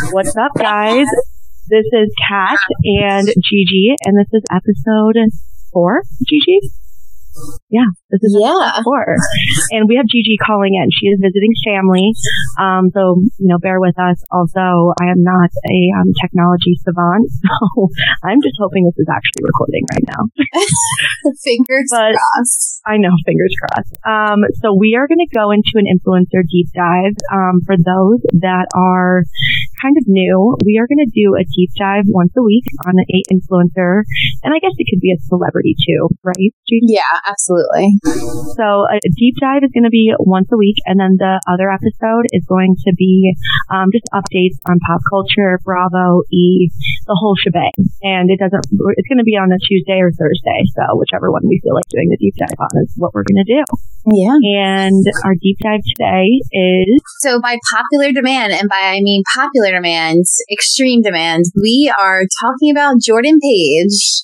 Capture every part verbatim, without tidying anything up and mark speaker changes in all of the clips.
Speaker 1: What's up, guys? This is Kat and Gigi, and this is episode four. Gigi? Yeah, this is
Speaker 2: yeah.
Speaker 1: four. And we have Gigi calling in. She is visiting family. Um, so, you know, bear with us. Also, I am not a um, technology savant, so I'm just hoping this is actually recording right now.
Speaker 2: Fingers
Speaker 1: but,
Speaker 2: crossed.
Speaker 1: I know, fingers crossed. Um, so we are going to go into an influencer deep dive. Um, for those that are kind of new, we are going to do a deep dive once a week on an influencer. And I guess it could be a celebrity too, right, Gigi?
Speaker 2: Yeah. Absolutely.
Speaker 1: So a deep dive is going to be once a week, and then the other episode is going to be um, just updates on pop culture, Bravo, E, the whole shebang. And it doesn't. It's going to be on a Tuesday or Thursday, so whichever one we feel like doing the deep dive on is what we're going to do.
Speaker 2: Yeah.
Speaker 1: And our deep dive today is
Speaker 2: so by popular demand, and by I mean popular demand, extreme demand, we are talking about Jordan Page.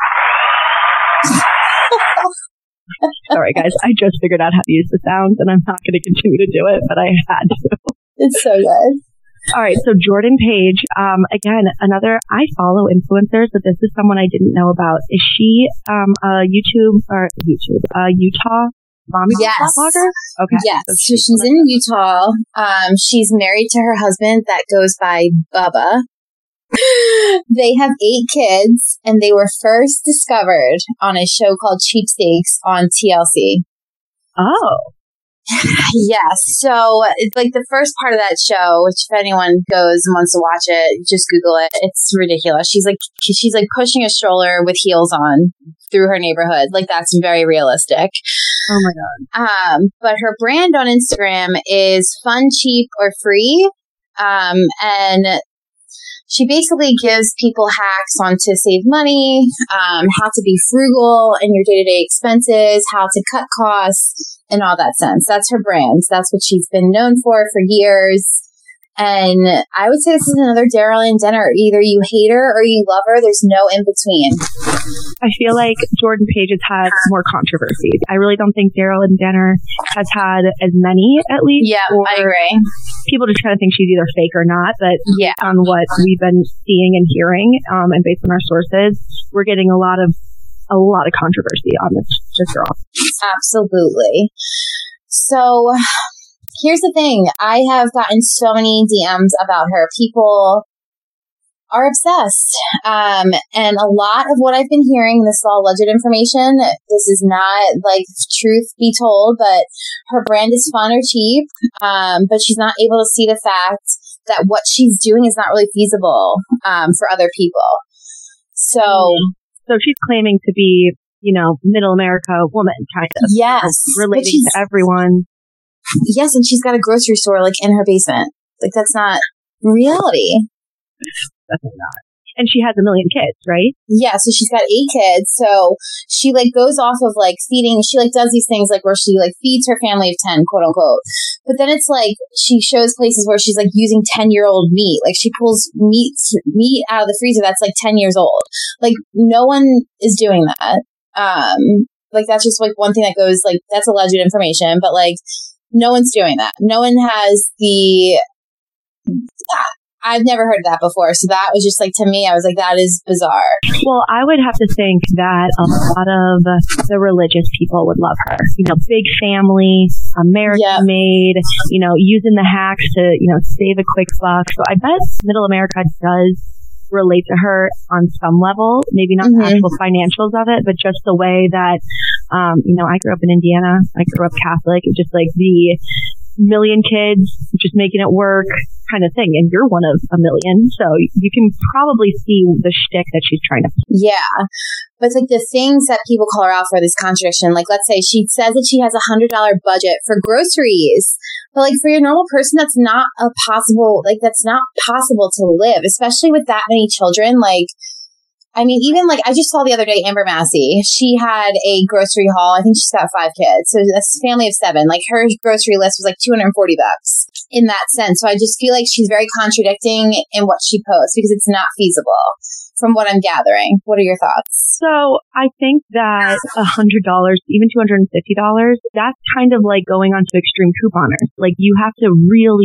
Speaker 1: Sorry, guys. I just figured out how to use the sounds, and I'm not going to continue to do it, but I had to.
Speaker 2: It's so good.
Speaker 1: All right. So Jordan Page, um, again, another, I follow influencers, but this is someone I didn't know about. Is she um, a YouTube, or YouTube, a Utah mommy
Speaker 2: yes.
Speaker 1: blogger? Okay.
Speaker 2: Yes.
Speaker 1: So
Speaker 2: she's, so she's in Utah. Um, she's married to her husband that goes by Bubba. They have eight kids, and they were first discovered on a show called Cheapstakes on T L C.
Speaker 1: Oh.
Speaker 2: Yes. So, it's like the first part of that show, which if anyone goes and wants to watch it, just Google it. It's ridiculous. She's like, she's like pushing a stroller with heels on through her neighborhood. Like, that's very realistic.
Speaker 1: Oh my God.
Speaker 2: Um, but her brand on Instagram is Fun, Cheap, or Free. Um, and she basically gives people hacks on to save money, um, how to be frugal in your day-to-day expenses, how to cut costs, and all that sense. That's her brand. That's what she's been known for for years. And I would say this is another Daryl and Denner. Either you hate her or you love her. There's no in between.
Speaker 1: I feel like Jordan Page has had more controversies. I really don't think Daryl and Denner has had as many, at least.
Speaker 2: Yeah, I agree.
Speaker 1: People just kind of think she's either fake or not, but
Speaker 2: yeah.
Speaker 1: on what we've been seeing and hearing, um, and based on our sources, we're getting a lot of a lot of controversy on this, this girl.
Speaker 2: Absolutely. So here's the thing. I have gotten so many D Ms about her. People are obsessed. Um, and a lot of what I've been hearing, this is all alleged information. This is not like truth be told, but her brand is fun or cheap. Um, but she's not able to see the fact that what she's doing is not really feasible, um, for other people. So,
Speaker 1: mm-hmm. so she's claiming to be, you know, middle America woman kind of.
Speaker 2: Yes.
Speaker 1: Relating to everyone.
Speaker 2: Yes. And she's got a grocery store like in her basement. Like that's not reality.
Speaker 1: Definitely not. And she has a million kids, right?
Speaker 2: Yeah, so she's got eight kids. So she like goes off of like feeding. She like does these things like where she like feeds her family of ten, quote unquote. But then it's like she shows places where she's like using ten year old meat. Like she pulls meat meat out of the freezer that's like ten years old. Like no one is doing that. Um, like that's just like one thing that goes like that's alleged information, but like no one's doing that. No one has the. I've never heard of that before. So that was just like, to me, I was like, that is bizarre.
Speaker 1: Well, I would have to think that a lot of the religious people would love her. You know, big family, American yep. made, you know, using the hacks to, you know, save a quick buck. So I bet middle America does relate to her on some level, maybe not mm-hmm. the actual financials of it, but just the way that, um, you know, I grew up in Indiana. I grew up Catholic. It's just like the million kids, just making it work kind of thing. And you're one of a million. So you can probably see the shtick that she's trying to.
Speaker 2: Yeah. But it's like the things that people call her out for, this contradiction. Like, let's say she says that she has a hundred dollar budget for groceries. But like for your normal person, that's not a possible, like that's not possible to live, especially with that many children. Like, I mean, even like I just saw the other day, Amber Massey, she had a grocery haul. I think she's got five kids. So that's a family of seven. Like her grocery list was like two hundred forty bucks in that sense. So I just feel like she's very contradicting in what she posts because it's not feasible from what I'm gathering. What are your thoughts?
Speaker 1: So I think that one hundred dollars, even two hundred fifty dollars, that's kind of like going onto extreme couponers. Like you have to really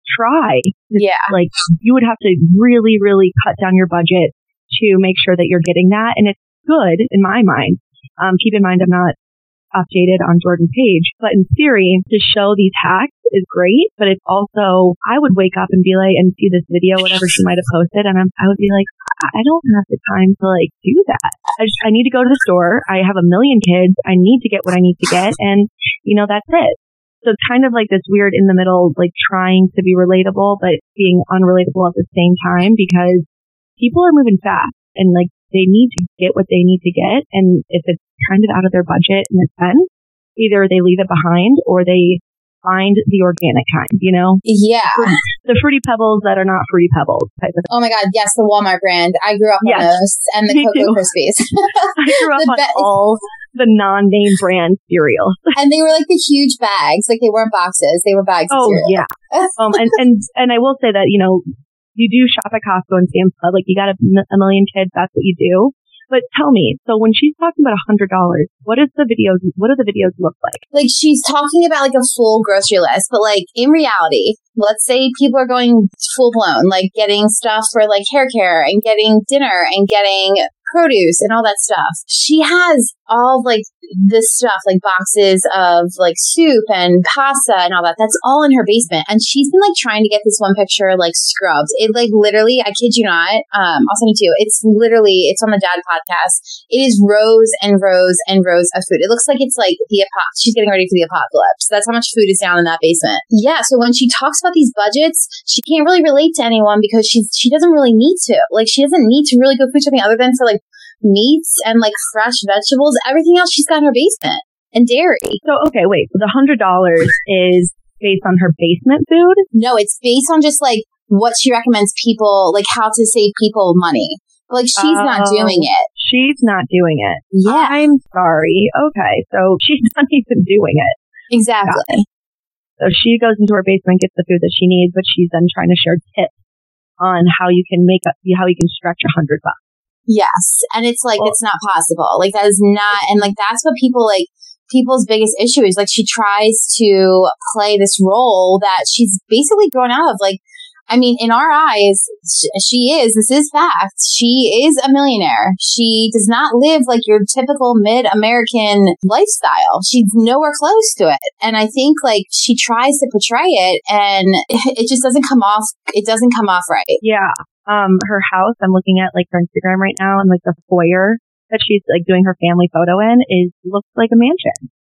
Speaker 1: try.
Speaker 2: Yeah.
Speaker 1: Like you would have to really, really cut down your budget to make sure that you're getting that. And it's good in my mind. Um, keep in mind, I'm not updated on Jordan's page, but in theory, to show these hacks is great, but it's also, I would wake up and be like, and see this video, whatever she might have posted, and I'm, I would be like, I don't have the time to like do that. I just, I need to go to the store. I have a million kids. I need to get what I need to get. And you know, that's it. So it's kind of like this weird in the middle, like trying to be relatable, but being unrelatable at the same time, because people are moving fast and like they need to get what they need to get. And if it's kind of out of their budget in a sense, either they leave it behind or they find the organic kind, you know?
Speaker 2: Yeah.
Speaker 1: The Fruity Pebbles that are not Fruity Pebbles type of thing.
Speaker 2: Oh my God, yes, the Walmart brand. I grew up on yes, those. And the Cocoa Krispies.
Speaker 1: I grew up on be- all the non-name brand cereal.
Speaker 2: And they were like the huge bags. Like they weren't boxes. They were bags
Speaker 1: oh,
Speaker 2: of cereal.
Speaker 1: yeah. um, and, and, and I will say that, you know, you do shop at Costco and Sam's Club. Like you got a, a million kids. That's what you do. But tell me, so when she's talking about a hundred dollars, what is the videos? What do the videos look like?
Speaker 2: Like she's talking about like a full grocery list, but like in reality, let's say people are going full blown, like getting stuff for like hair care and getting dinner and getting produce and all that stuff. She has all like this stuff, like boxes of like soup and pasta and all that. That's all in her basement. And she's been like trying to get this one picture like scrubbed. It like literally, I kid you not, um, I'll send it to you. It's literally, it's on the Dad podcast. It is rows and rows and rows of food. It looks like it's like the apocalypse. She's getting ready for the apocalypse. That's how much food is down in that basement. Yeah. So when she talks about these budgets, she can't really relate to anyone because she's, she doesn't really need to. Like she doesn't need to really go food shopping other than for like meats and like fresh vegetables. Everything else she's got in her basement and dairy.
Speaker 1: So okay, wait. So the hundred dollars is based on her basement food?
Speaker 2: No, it's based on just like what she recommends people, like how to save people money. Like she's oh, not doing it.
Speaker 1: She's not doing it.
Speaker 2: Yeah,
Speaker 1: I'm sorry. Okay, so she's not even doing it.
Speaker 2: Exactly.
Speaker 1: So she goes into her basement, gets the food that she needs, but she's then trying to share tips on how you can make up, how you can stretch a hundred bucks.
Speaker 2: Yes. And it's like, well, it's not possible. Like that is not, and like that's what people like, people's biggest issue is like she tries to play this role that she's basically grown out of. Like, I mean, in our eyes, she is, this is fact. She is a millionaire. She does not live like your typical mid-American lifestyle. She's nowhere close to it. And I think like she tries to portray it and it just doesn't come off, it doesn't come off right.
Speaker 1: Yeah. Um, her house, I'm looking at like her Instagram right now, and like the foyer that she's like doing her family photo in is looks like a mansion.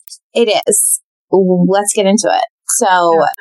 Speaker 2: It is. Let's get into it. So yeah.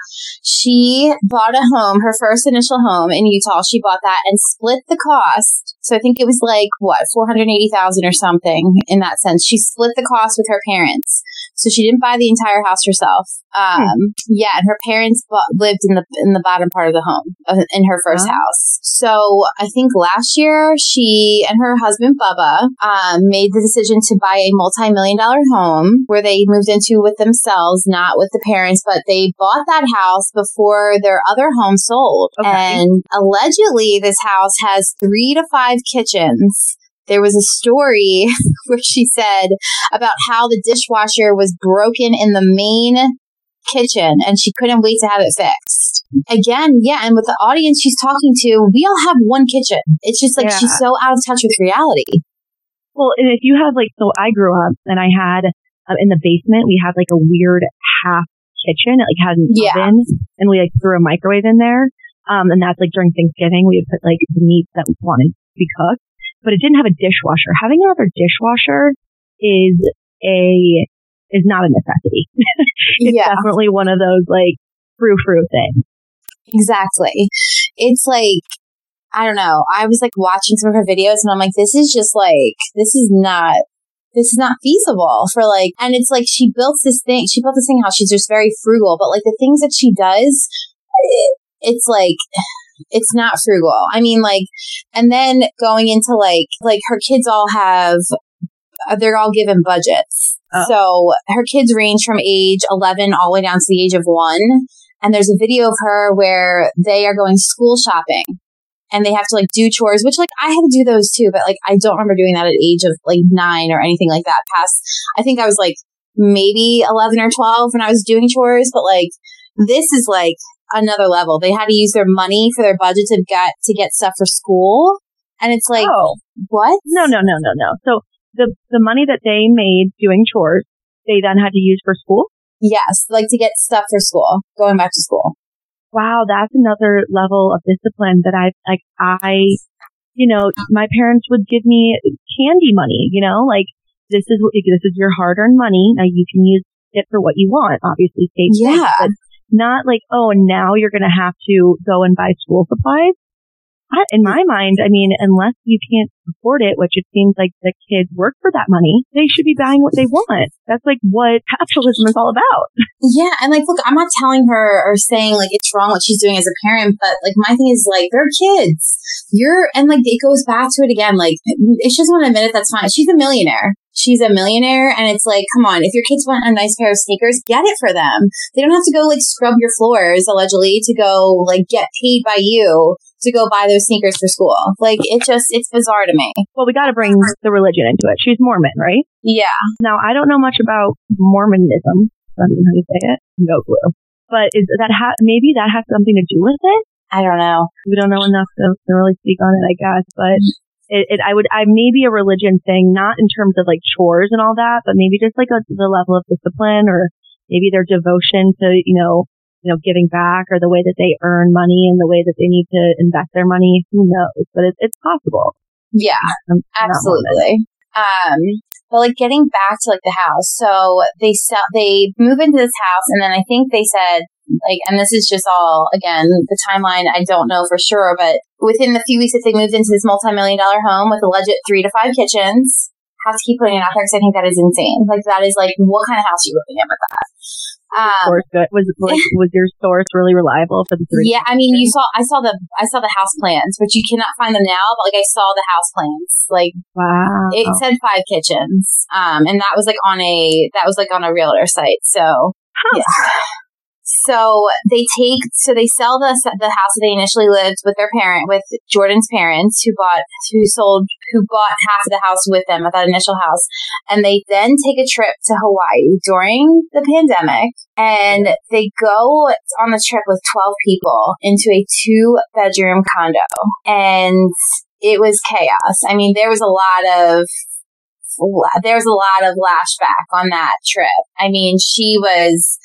Speaker 2: She bought a home, her first initial home in Utah. She bought that and split the cost. So I think it was like, what, four hundred eighty thousand dollars or something in that sense. She split the cost with her parents. So she didn't buy the entire house herself. Um, hmm. Yeah, and her parents bought, lived in the in the bottom part of the home, uh, in her first oh. house. So I think last year, she and her husband, Bubba, um, made the decision to buy a multi-million dollar home where they moved into with themselves, not with the parents, but they bought that house before their other home sold. Okay. And allegedly, this house has three to five kitchens. There was a story where she said about how the dishwasher was broken in the main kitchen and she couldn't wait to have it fixed. Again, yeah, and with the audience she's talking to, we all have one kitchen. It's just like yeah. She's so out of touch with reality.
Speaker 1: Well, and if you have like, so I grew up and I had um, in the basement, we had like a weird half kitchen. It like had an yeah. oven and we like threw a microwave in there. Um, and that's like during Thanksgiving, we would put like the meats that we wanted to be cooked. But it didn't have a dishwasher. Having another dishwasher is a is not a necessity. It's yeah. definitely one of those like frou-frou things.
Speaker 2: Exactly. It's like, I don't know. I was like watching some of her videos and I'm like, this is just like, this is not, this is not feasible for like, and it's like she built this thing, she built this thing house. She's just very frugal, but like the things that she does, it, it's like, it's not frugal. I mean, like, and then going into like, like her kids all have, they're all given budgets. Oh. So her kids range from age eleven all the way down to the age of one. And there's a video of her where they are going school shopping and they have to like do chores, which like I had to do those too, but like I don't remember doing that at age of like nine or anything like that. Past, I think I was like maybe eleven or twelve when I was doing chores, but like this is like, another level. They had to use their money for their budget to get to get stuff for school, and it's like,
Speaker 1: oh.
Speaker 2: what?
Speaker 1: No, no, no, no, no. So the the money that they made doing chores, they then had to use for school?
Speaker 2: Yes, like to get stuff for school, going back to school.
Speaker 1: Wow, that's another level of discipline that I, like, I, you know, my parents would give me candy money, you know, like, this is, this is your hard-earned money. Now you can use it for what you want, obviously.
Speaker 2: Yeah.
Speaker 1: But not like, oh, and now you're going to have to go and buy school supplies. I, in my mind, I mean, unless you can't afford it, which it seems like the kids work for that money, they should be buying what they want. That's like what capitalism is all about.
Speaker 2: Yeah. And like, look, I'm not telling her or saying like it's wrong what she's doing as a parent, but like my thing is like, they're kids. You're, and like, it goes back to it again. Like, if she doesn't want to admit it, that's fine. She's a millionaire. She's a millionaire. And it's like, come on, if your kids want a nice pair of sneakers, get it for them. They don't have to go like scrub your floors, allegedly, to go like get paid by you to go buy those sneakers for school. Like, it just, it's bizarre to me.
Speaker 1: Well, we got to bring the religion into it. She's Mormon, right?
Speaker 2: Yeah.
Speaker 1: Now, I don't know much about Mormonism. I don't know how you say it. No clue. But is that ha- maybe that has something to do with it?
Speaker 2: I don't know.
Speaker 1: We don't know enough to, to really speak on it, I guess. But it, it, I would, I maybe a religion thing, not in terms of like chores and all that, but maybe just like a, the level of discipline, or maybe their devotion to, you know, you know, giving back, or the way that they earn money and the way that they need to invest their money. Who knows? But it, it's possible.
Speaker 2: Yeah, I'm absolutely. Um, but like getting back to like the house. So they sell, they move into this house, and then I think they said like, and this is just all, again, the timeline, I don't know for sure, but within the few weeks that they moved into this multi-million dollar home with a legit three to five kitchens, have to keep putting it out there because I think that is insane. Like, that is like, what kind of house are you living in with that? Um,
Speaker 1: source good. Was like, was your source really reliable for the three?
Speaker 2: Yeah, I mean, you saw, I saw the, I saw the house plans, but you cannot find them now. But like, I saw the house plans. Like,
Speaker 1: wow,
Speaker 2: it said five kitchens, um, and that was like on a, that was like on a realtor site. So, huh. yeah. So they take, so they sell the the house that they initially lived with their parent, with Jordan's parents, who bought, who sold, who bought half of the house with them at that initial house, and they then take a trip to Hawaii during the pandemic, and they go on the trip with twelve people into a two bedroom condo, and it was chaos. I mean, there was a lot of. There's a lot of lashback on that trip. I mean, she was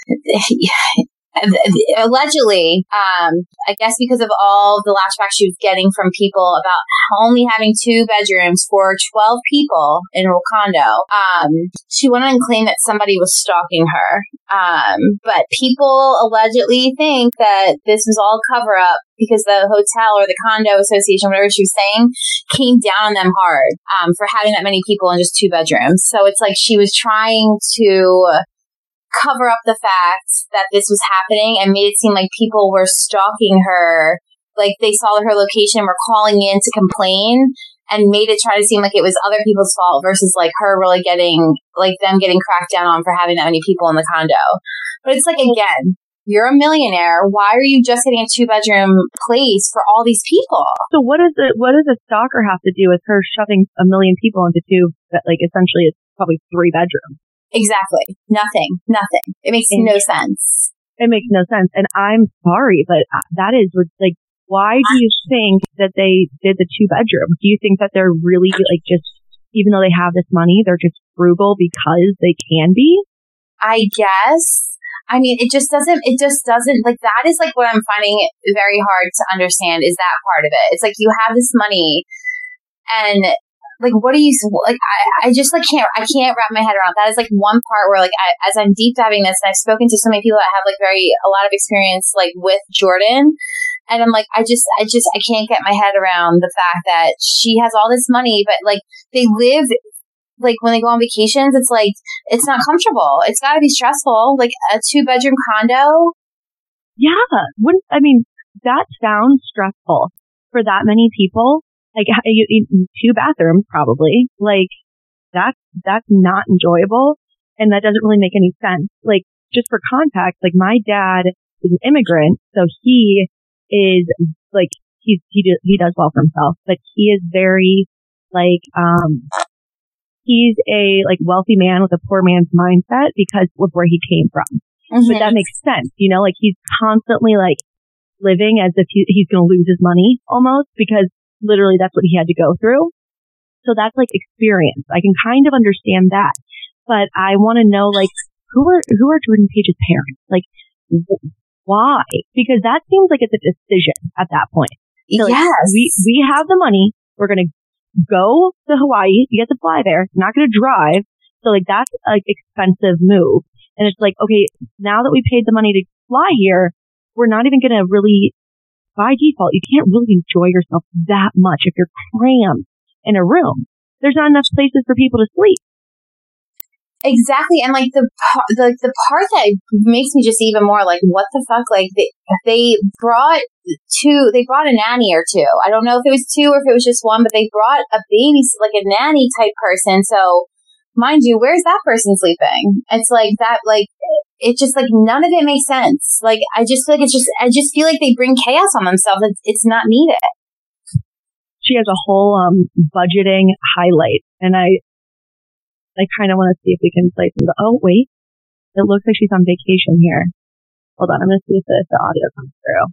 Speaker 2: allegedly, um, I guess because of all the lashback she was getting from people about only having two bedrooms for twelve people in her condo, um, she went on and claimed that somebody was stalking her. Um, but people allegedly think that this was all cover up because the hotel or the condo association, whatever she was saying, came down on them hard, um, for having that many people in just two bedrooms. So it's like she was trying to cover up the fact that this was happening and made it seem like people were stalking her. Like, they saw her location, were calling in to complain, and made it try to seem like it was other people's fault versus like her really getting, like them getting cracked down on for having that many people in the condo. But it's like, again, you're a millionaire. Why are you just getting a two bedroom place for all these people?
Speaker 1: So what does it, what does a stalker have to do with her shoving a million people into two, that like essentially it's probably three bedrooms?
Speaker 2: Exactly. Nothing. Nothing. It makes no sense.
Speaker 1: It makes no sense. And I'm sorry, but that is like, why do you think that they did the two bedroom? Do you think that they're really like just, even though they have this money, they're just frugal because they can be?
Speaker 2: I guess. I mean, it just doesn't, it just doesn't, like, that is like what I'm finding very hard to understand, is that part of it. It's like, you have this money and like, what do you, like, I, I just like can't, I can't wrap my head around. That is like one part where like, I, as I'm deep diving this, and I've spoken to so many people that have like very, a lot of experience like with Jordan. And I'm like, I just, I just, I can't get my head around the fact that she has all this money, but like they live, like when they go on vacations, it's like, it's not comfortable. It's gotta be stressful. Like a two bedroom condo.
Speaker 1: Yeah. Wouldn't, I mean, that sounds stressful for that many people. Like, you, you, two bathrooms, probably. Like, that's, that's not enjoyable. And that doesn't really make any sense. Like, just for context, like, my dad is an immigrant. So he is, like, he's, he, do, he does well for himself. But he is very, like, um, he's a, like, wealthy man with a poor man's mindset because of where he came from. Mm-hmm. But that makes sense. You know, like, he's constantly, like, living as if he, he's going to lose his money almost, because literally that's what he had to go through. So that's like experience. I can kind of understand that, but I want to know, like, who are, who are Jordan Page's parents? Like, wh- why? Because that seems like it's a decision at that point. So, like,
Speaker 2: yes.
Speaker 1: We, we have the money. We're going to go to Hawaii. You get to fly there. Not going to drive. So like, that's an expensive move. And it's like, okay, now that we paid the money to fly here, we're not even going to really, by default, you can't really enjoy yourself that much if you're crammed in a room. There's not enough places for people to sleep.
Speaker 2: Exactly. And like the, the, the part that makes me just even more like, what the fuck? Like they, they brought two, they brought a nanny or two. I don't know if it was two or if it was just one, but they brought a baby, like a nanny type person. So mind you, where's that person sleeping? It's like that, like, it just like none of it makes sense. Like, I just feel like it's just, I just feel like they bring chaos on themselves. It's, it's not needed.
Speaker 1: She has a whole um budgeting highlight, and I I kind of want to see if we can play some. Oh wait, it looks like she's on vacation here. Hold on, I'm gonna see if the, if the audio comes through.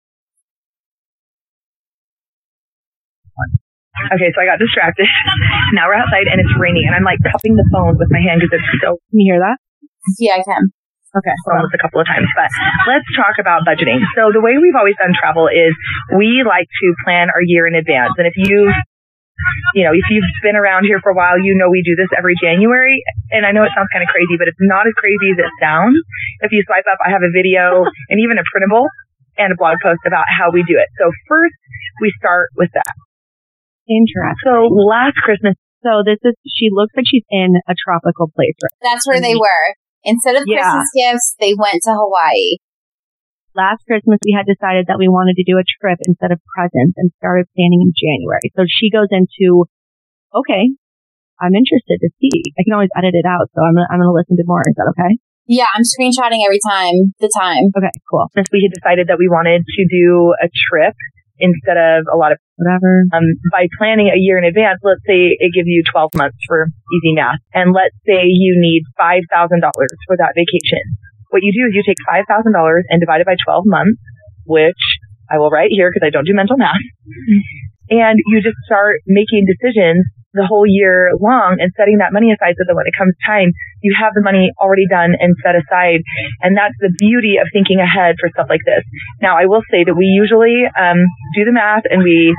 Speaker 3: Okay, so I got distracted. Now we're outside and it's raining, and I'm like cupping the phone with my hand because it's so.
Speaker 1: Can you hear that?
Speaker 2: Yeah, I can.
Speaker 3: Okay, so almost a couple of times, but let's talk about budgeting. So the way we've always done travel is we like to plan our year in advance. And if you, you know, if you've been around here for a while, you know we do this every January. And I know it sounds kind of crazy, but it's not as crazy as it sounds. If you swipe up, I have a video and even a printable and a blog post about how we do it. So first, we start with that.
Speaker 1: Interesting.
Speaker 3: So last Christmas.
Speaker 1: So this is, she looks like she's in a tropical place. Right?
Speaker 2: That's where they were. Instead of
Speaker 1: Yeah.
Speaker 2: Christmas gifts, they went to Hawaii.
Speaker 1: Last Christmas, we had decided that we wanted to do a trip instead of presents and started planning in January. So she goes into, okay, I'm interested to see. I can always edit it out, so I'm gonna, I'm going to listen to more. Is that okay?
Speaker 2: Yeah, I'm screenshotting every time, the time.
Speaker 1: Okay, cool.
Speaker 3: We had decided that we wanted to do a trip instead of a lot of
Speaker 1: whatever.
Speaker 3: Um, by planning a year in advance, let's say it gives you twelve months for easy math. And let's say you need five thousand dollars for that vacation. What you do is you take five thousand dollars and divide it by twelve months, which I will write here because I don't do mental math. And you just start making decisions the whole year long and setting that money aside so that when it comes time, you have the money already done and set aside. And that's the beauty of thinking ahead for stuff like this. Now, I will say that we usually um, do the math and we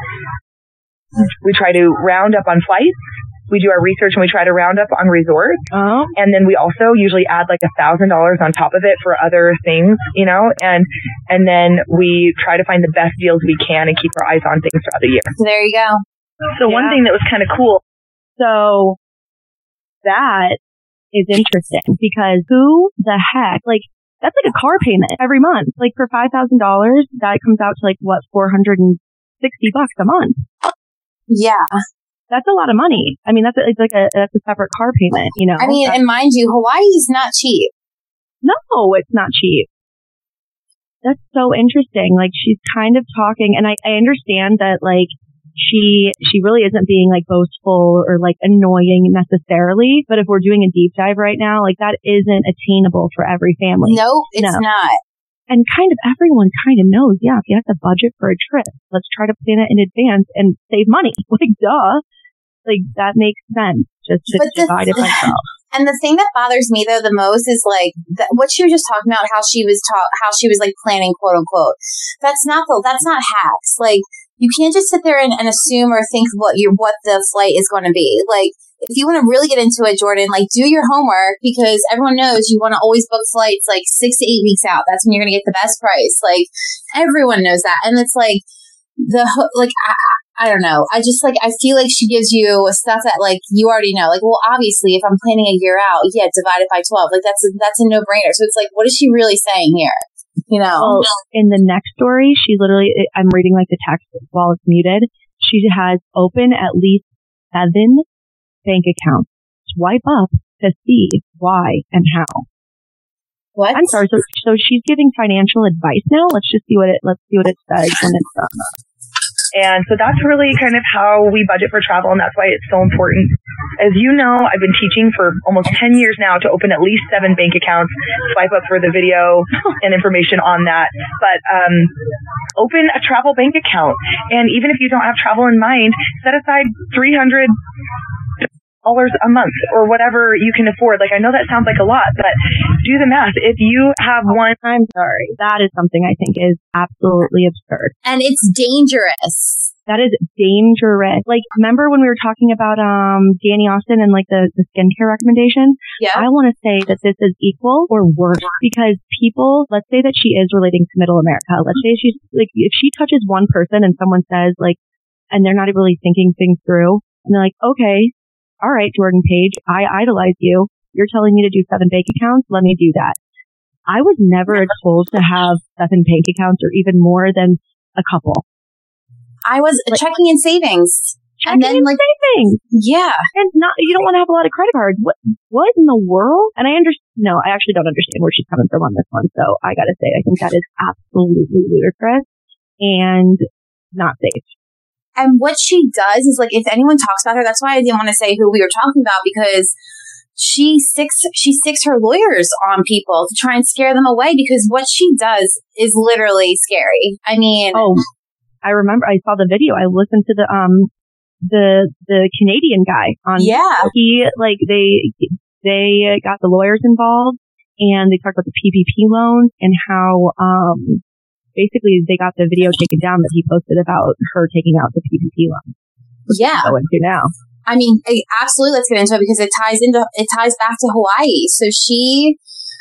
Speaker 3: we try to round up on flights. We do our research and we try to round up on resorts.
Speaker 1: Oh.
Speaker 3: And then we also usually add like a thousand dollars on top of it for other things, you know, and and then we try to find the best deals we can and keep our eyes on things throughout the year.
Speaker 2: So there you go.
Speaker 3: So yeah. One thing that was kind of cool.
Speaker 1: So that is interesting because who the heck, like, that's like a car payment every month. Like for five thousand dollars, that comes out to like, what, four hundred sixty bucks a month.
Speaker 2: Yeah.
Speaker 1: That's a lot of money. I mean, that's a, it's like a, that's a separate car payment, you know?
Speaker 2: I mean,
Speaker 1: that's,
Speaker 2: and mind you, Hawaii's not cheap.
Speaker 1: No, it's not cheap. That's so interesting. Like she's kind of talking, and I, I understand that like, she she really isn't being like boastful or like annoying necessarily, but if we're doing a deep dive right now, like that isn't attainable for every family.
Speaker 2: No, it's no. not.
Speaker 1: And kind of everyone kind of knows, yeah, if you have to budget for a trip, let's try to plan it in advance and save money. Like duh. Like that makes sense. Just to but divide the, it by twelve.
Speaker 2: And the thing that bothers me though the most is like th- what she was just talking about, how she was ta- how she was like planning, quote unquote. That's not the that's not hacks. Like you can't just sit there and, and assume or think what your what the flight is going to be. Like if you want to really get into it, Jordan, like do your homework because everyone knows you want to always book flights like six to eight weeks out. That's when you're going to get the best price. Like everyone knows that, and it's like the like. I, I don't know. I just like, I feel like she gives you stuff that like you already know. Like, well, obviously, if I'm planning a year out, yeah, divide it by twelve. Like, that's a, that's a no brainer. So it's like, what is she really saying here? You know?
Speaker 1: Well, in the next story, she literally, I'm reading like the text while it's muted. She has open at least seven bank accounts. Swipe up to see why and how.
Speaker 2: What?
Speaker 1: I'm sorry. So, so she's giving financial advice now. Let's just see what it, let's see what it says when it's done.
Speaker 3: And so that's really kind of how we budget for travel, and that's why it's so important as you know, I've been teaching for almost ten years now to open at least seven bank accounts. Swipe up for the video and information on that. But um, open a travel bank account. And even if you don't have travel in mind, set aside three hundred dollars a month or whatever you can afford. Like, I know that sounds like a lot, but do the math. If you have one,
Speaker 1: I'm sorry, that is something I think is absolutely absurd.
Speaker 2: And it's dangerous.
Speaker 1: That is dangerous. Like, remember when we were talking about um Danny Austin and like the, the skincare recommendations?
Speaker 2: Yeah.
Speaker 1: I want to say that this is equal or worse because people, let's say that she is relating to Middle America. Let's say she's like, if she touches one person and someone says like, and they're not really thinking things through, and they're like, okay, all right, Jordan Page, I idolize you. You're telling me to do seven bank accounts? Let me do that. I was never told to have seven bank accounts or even more than a couple.
Speaker 2: I was like, checking in savings.
Speaker 1: Checking
Speaker 2: and then
Speaker 1: in
Speaker 2: like
Speaker 1: savings.
Speaker 2: Yeah.
Speaker 1: And not, you don't want to have a lot of credit cards. What, what in the world? And I understand, no, I actually don't understand where she's coming from on this one. So I gotta say, I think that is absolutely ludicrous and not safe.
Speaker 2: And what she does is, like, if anyone talks about her, that's why I didn't want to say who we were talking about, because she sticks, she sticks her lawyers on people to try and scare them away, because what she does is literally scary. I mean.
Speaker 1: Oh, I remember, I saw the video. I listened to the, um, the, the Canadian guy on.
Speaker 2: Yeah.
Speaker 1: He, like, they, they got the lawyers involved and they talked about the P P P loans and how, um, basically, they got the video taken down that he posted about her taking out the P P P loan.
Speaker 2: Yeah.
Speaker 1: Go into now.
Speaker 2: I mean, absolutely. Let's get into it because it ties into it ties back to Hawaii. So she,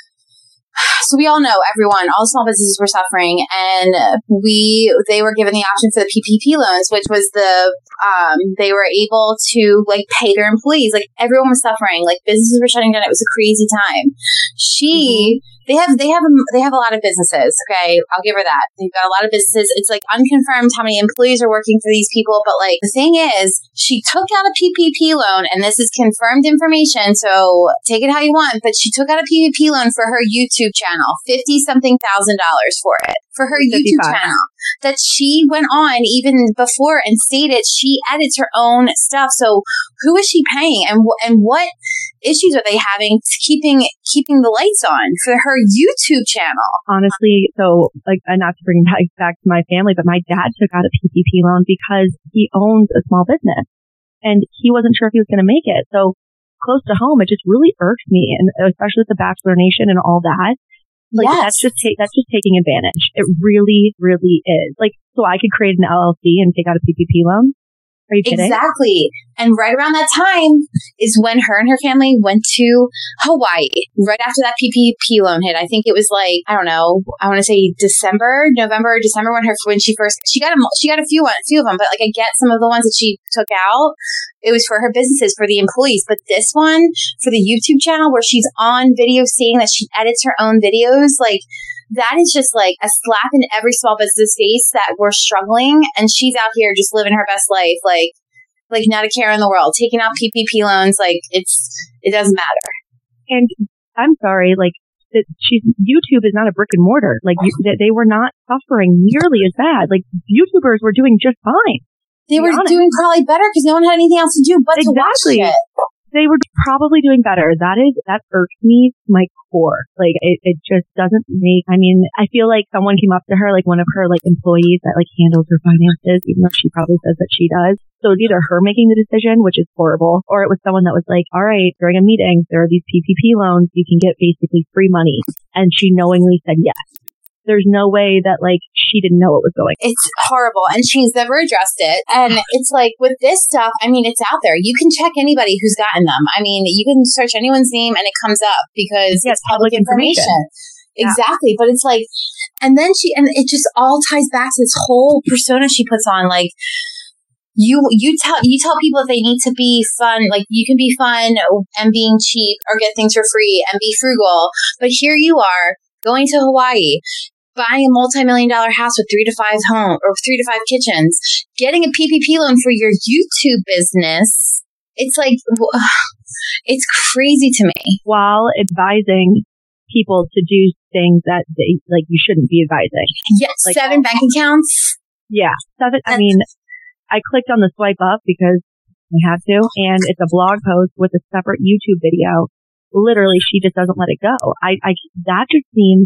Speaker 2: so we all know, everyone, all small businesses were suffering, and we they were given the option for the P P P loans, which was the um they were able to like pay their employees. Like, everyone was suffering. Like, businesses were shutting down. It was a crazy time. She. Mm-hmm. They have, they have, they have a lot of businesses. Okay. I'll give her that. They've got a lot of businesses. It's like unconfirmed how many employees are working for these people. But like, the thing is, she took out a P P P loan, and this is confirmed information. So take it how you want, but she took out a P P P loan for her YouTube channel, fifty something thousand dollars for it, for her YouTube channel that she went on even before and stated she edits her own stuff. So who is she paying, and and what issues are they having keeping keeping the lights on for her YouTube channel?
Speaker 1: Honestly, so like, not to bring back back to my family, but my dad took out a P P P loan because he owns a small business and he wasn't sure if he was going to make it. So close to home, it just really irks me, and especially with the Bachelor Nation and all that. Like, yes. that's just ta- that's just taking advantage. It really, really is. Like, so I could create an L L C and take out a P P P loan. Are you kidding?
Speaker 2: Exactly. And right around that time is when her and her family went to Hawaii. Right after that P P P loan hit. I think it was like, I don't know, I want to say December, November, December when her when she first she got a she got a few one, few of them, but like I get some of the ones that she took out. It was for her businesses, for the employees. But this one, for the YouTube channel where she's on video saying that she edits her own videos, like, that is just like a slap in every small business face that we're struggling, and she's out here just living her best life, like, like not a care in the world, taking out P P P loans, like it's, it doesn't matter.
Speaker 1: And I'm sorry, like, that she's YouTube is not a brick and mortar. Like, you, they were not suffering nearly as bad. Like, YouTubers were doing just fine.
Speaker 2: They were honest. doing probably better because no one had anything else to do but
Speaker 1: exactly.
Speaker 2: to watch it.
Speaker 1: They were probably doing better. That is, that irks me to my core. Like, it, it just doesn't make, I mean, I feel like someone came up to her, like one of her, like, employees that, like, handles her finances, even though she probably says that she does. So it's either her making the decision, which is horrible, or it was someone that was like, all right, during a meeting, there are these P P P loans. You can get basically free money. And she knowingly said yes. There's no way that, like, she didn't know what was going on.
Speaker 2: It's horrible, and she's never addressed it. And it's like, with this stuff, I mean, it's out there. You can check anybody who's gotten them. I mean, you can search anyone's name, and it comes up because
Speaker 1: yeah,
Speaker 2: it's public, public information. information. Yeah. Exactly. But it's like, and then she, and it just all ties back to this whole persona she puts on, like, You you tell you tell people if they need to be fun, like you can be fun and being cheap or get things for free and be frugal. But here you are going to Hawaii, buying a multi-million dollar house with three to five home or three to five kitchens, getting a P P P loan for your YouTube business. It's like, it's crazy to me.
Speaker 1: While advising people to do things that they, like, you shouldn't be advising.
Speaker 2: Yes,
Speaker 1: like,
Speaker 2: seven bank accounts.
Speaker 1: Yeah, seven. I mean, I clicked on the swipe up because I had to. And it's a blog post with a separate YouTube video. Literally, she just doesn't let it go. I, I, that just seems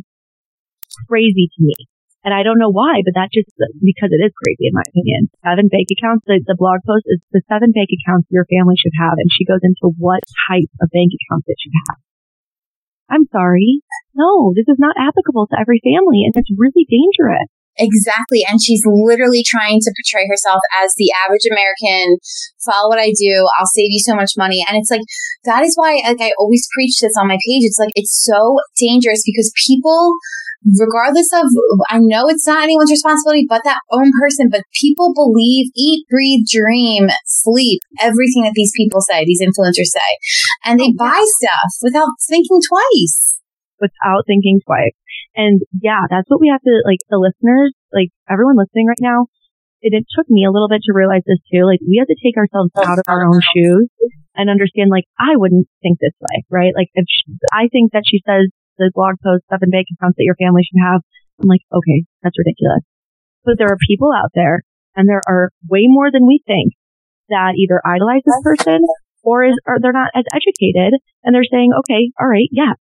Speaker 1: crazy to me. And I don't know why, but that just, because it is crazy in my opinion. Seven bank accounts, the, the blog post is the seven bank accounts your family should have. And she goes into what type of bank accounts it should have. I'm sorry. No, this is not applicable to every family. And it's really dangerous.
Speaker 2: Exactly. And she's literally trying to portray herself as the average American. Follow what I do. I'll save you so much money. And it's like, that is why like I always preach this on my page. It's like, it's so dangerous because people, regardless of, I know it's not anyone's responsibility but that own person, but people believe, eat, breathe, dream, sleep, everything that these people say, these influencers say. And they buy stuff without thinking twice.
Speaker 1: Without thinking twice. And yeah, that's what we have to, like, the listeners, like, everyone listening right now, it, it took me a little bit to realize this too. Like, we have to take ourselves out of our own shoes and understand, like, I wouldn't think this way, right? Like, if she, I think that she says the blog post, seven bank accounts that your family should have, I'm like, okay, that's ridiculous. But there are people out there, and there are way more than we think, that either idolize this person or is, or they're not as educated, and they're saying, okay, all right, yeah.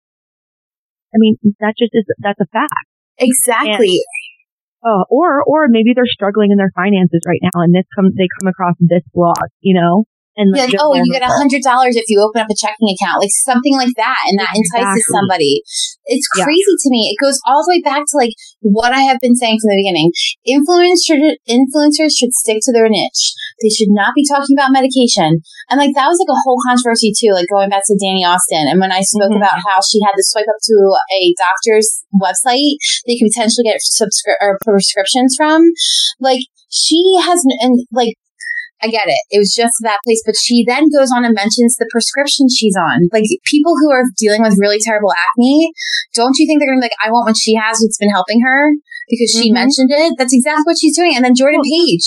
Speaker 1: I mean, that just is, that's a fact.
Speaker 2: Exactly.
Speaker 1: And, oh, or, or maybe they're struggling in their finances right now and this come, they come across this blog, you know? And
Speaker 2: like, like oh, you get a hundred dollars if you open up a checking account, like something like that. And that exactly. entices somebody. It's crazy yeah. to me. It goes all the way back to like what I have been saying from the beginning. Influencers, influencers should stick to their niche. They should not be talking about medication. And like, that was like a whole controversy too, like going back to Danny Austin. And when I spoke mm-hmm. about how she had to swipe up to a doctor's website, they could potentially get subscri- or prescriptions from, like she has, and like, I get it. It was just that place. But she then goes on and mentions the prescription she's on. Like, people who are dealing with really terrible acne, don't you think they're going to be like, I want what she has, what's been helping her? Because she mm-hmm. mentioned it. That's exactly what she's doing. And then Jordan Page.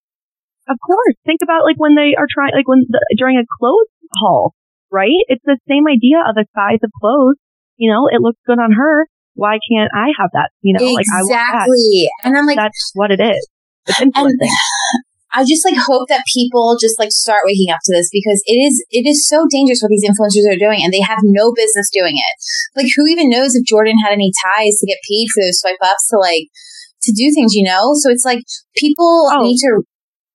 Speaker 1: Of course. Think about, like, when they are trying, like, when the, during a clothes haul, right? It's the same idea of a size of clothes. You know, it looks good on her. Why can't I have that? You know,
Speaker 2: exactly.
Speaker 1: like, I want that.
Speaker 2: And I'm like,
Speaker 1: that's what it is. It's influencing.
Speaker 2: And, I just like hope that people just like start waking up to this because it is it is so dangerous what these influencers are doing and they have no business doing it. Like, who even knows if Jordan had any ties to get paid for those swipe ups to like to do things, you know? So it's like people oh, need to.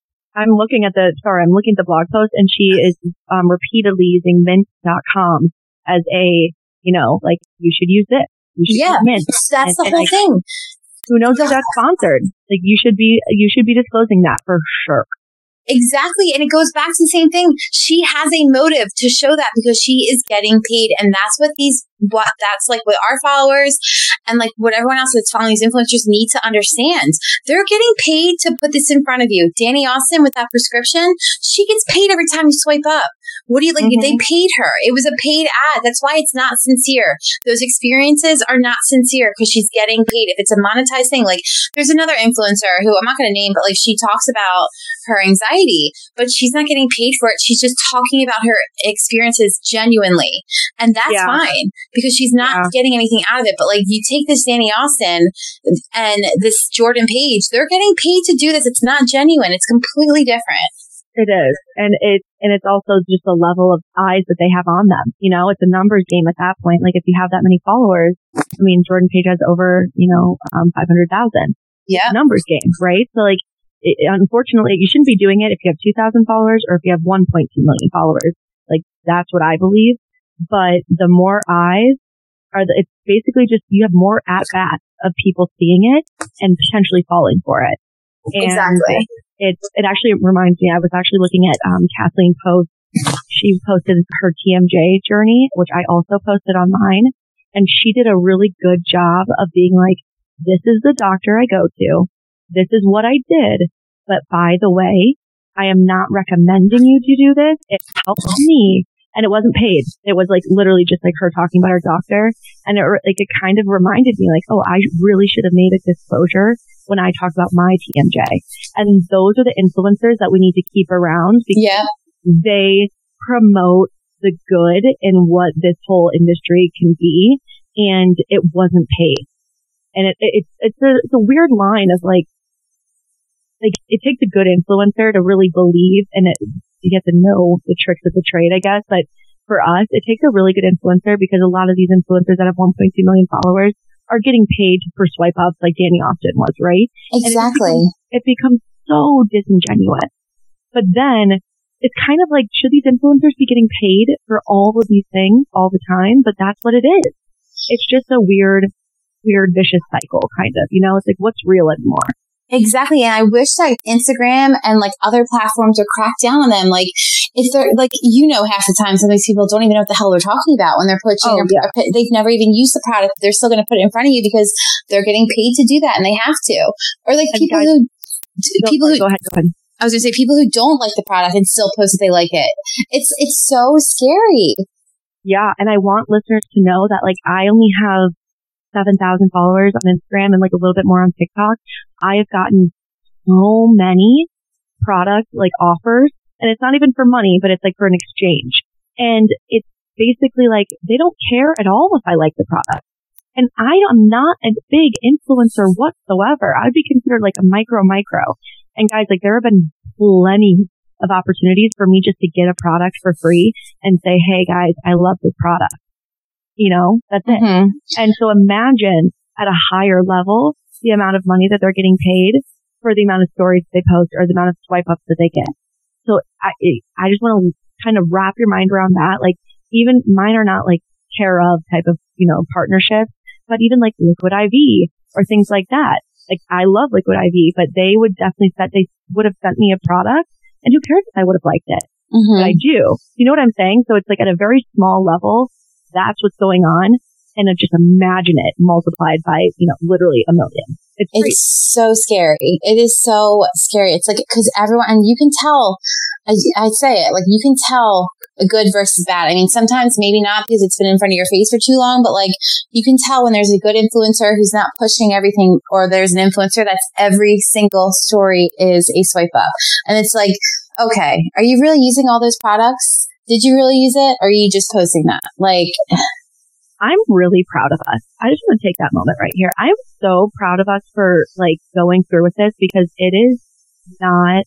Speaker 1: I'm looking at the sorry, I'm looking at the blog post and she is um, repeatedly using mint dot com as a, you know, like, you should use this. You should
Speaker 2: yeah,
Speaker 1: use Mint.
Speaker 2: that's
Speaker 1: and,
Speaker 2: the
Speaker 1: and
Speaker 2: whole
Speaker 1: I,
Speaker 2: thing.
Speaker 1: Who knows if that's sponsored? Like, you should be, you should be disclosing that for sure.
Speaker 2: Exactly. And it goes back to the same thing. She has a motive to show that because she is getting paid. And that's what these, what that's like what our followers and like what everyone else that's following these influencers need to understand. They're getting paid to put this in front of you. Danny Austin with that prescription, she gets paid every time you swipe up. What do you like? Mm-hmm. They paid her. It was a paid ad. That's why it's not sincere. Those experiences are not sincere because she's getting paid. If it's a monetized thing, like there's another influencer who I'm not going to name, but like she talks about her anxiety, but she's not getting paid for it. She's just talking about her experiences genuinely. And that's yeah. fine because she's not yeah. getting anything out of it. But like you take this Danny Austin and this Jordan Page, they're getting paid to do this. It's not genuine. It's completely different.
Speaker 1: It is. And it, and it's also just the level of eyes that they have on them. You know, it's a numbers game at that point. Like if you have that many followers, I mean, Jordan Page has over, you know, um, five hundred thousand.
Speaker 2: Yeah.
Speaker 1: Numbers game, right? So like, it, unfortunately, you shouldn't be doing it if you have two thousand followers or if you have one point two million followers. Like that's what I believe. But the more eyes are, the, it's basically just, you have more at bats of people seeing it and potentially falling for it. And
Speaker 2: exactly.
Speaker 1: It it actually reminds me. I was actually looking at um Kathleen Post. She posted her T M J journey, which I also posted on mine, and she did a really good job of being like, "This is the doctor I go to. This is what I did. But by the way, I am not recommending you to do this. It helped me." And it wasn't paid. It was like literally just like her talking about her doctor. And it like, it kind of reminded me like, oh, I really should have made a disclosure when I talk about my T M J. And those are the influencers that we need to keep around because yeah. they promote the good in what this whole industry can be. And it wasn't paid. And it, it, it's, it's a, it's a weird line of like, like it takes a good influencer to really believe in it, you get to know the tricks of the trade, I guess. But for us, it takes a really good influencer because a lot of these influencers that have one point two million followers are getting paid for swipe ups like Danny Austin was, right?
Speaker 2: Exactly.
Speaker 1: It becomes, it becomes so disingenuous. But then it's kind of like, should these influencers be getting paid for all of these things all the time? But that's what it is. It's just a weird, weird, vicious cycle, kind of. You know, it's like, what's real anymore?
Speaker 2: Exactly. And I wish that Instagram and like other platforms would crack down on them. Like if they're like, you know, half the time some of these people don't even know what the hell they're talking about when they're pushing
Speaker 1: oh,
Speaker 2: or,
Speaker 1: yeah.
Speaker 2: or they've never even used the product. They're still going to put it in front of you because they're getting paid to do that and they have to. Or like and people guys, who,
Speaker 1: go,
Speaker 2: people who,
Speaker 1: go ahead, go ahead.
Speaker 2: I was going to say people who don't like the product and still post that they like it. It's, it's so scary.
Speaker 1: Yeah. And I want listeners to know that like I only have seven thousand followers on Instagram and like a little bit more on TikTok. I have gotten so many product like offers, and it's not even for money, but it's like for an exchange. And it's basically like they don't care at all if I like the product. And I am not a big influencer whatsoever. I'd be considered like a micro micro. And guys, like there have been plenty of opportunities for me just to get a product for free and say, hey guys, I love this product. You know, that's mm-hmm. it. And so imagine at a higher level, the amount of money that they're getting paid for the amount of stories they post or the amount of swipe ups that they get. So I, I just want to kind of wrap your mind around that. Like even mine are not like care of type of, you know, partnerships, but even like Liquid I V or things like that. Like I love Liquid I V, but they would definitely set, they would have sent me a product and who cares if I would have liked it? Mm-hmm. But I do. You know what I'm saying? So it's like at a very small level, that's what's going on. And just imagine it multiplied by, you know, literally a million. It's,
Speaker 2: it's so scary. It is so scary. It's like, cause everyone, and you can tell, I, I say it, like you can tell a good versus bad. I mean, sometimes maybe not because it's been in front of your face for too long, but like you can tell when there's a good influencer who's not pushing everything, or there's an influencer that's every single story is a swipe up. And it's like, okay, are you really using all those products? Did you really use it? Or are you just posting that? Like,
Speaker 1: I'm really proud of us. I just want to take that moment right here. I'm so proud of us for like going through with this because it is not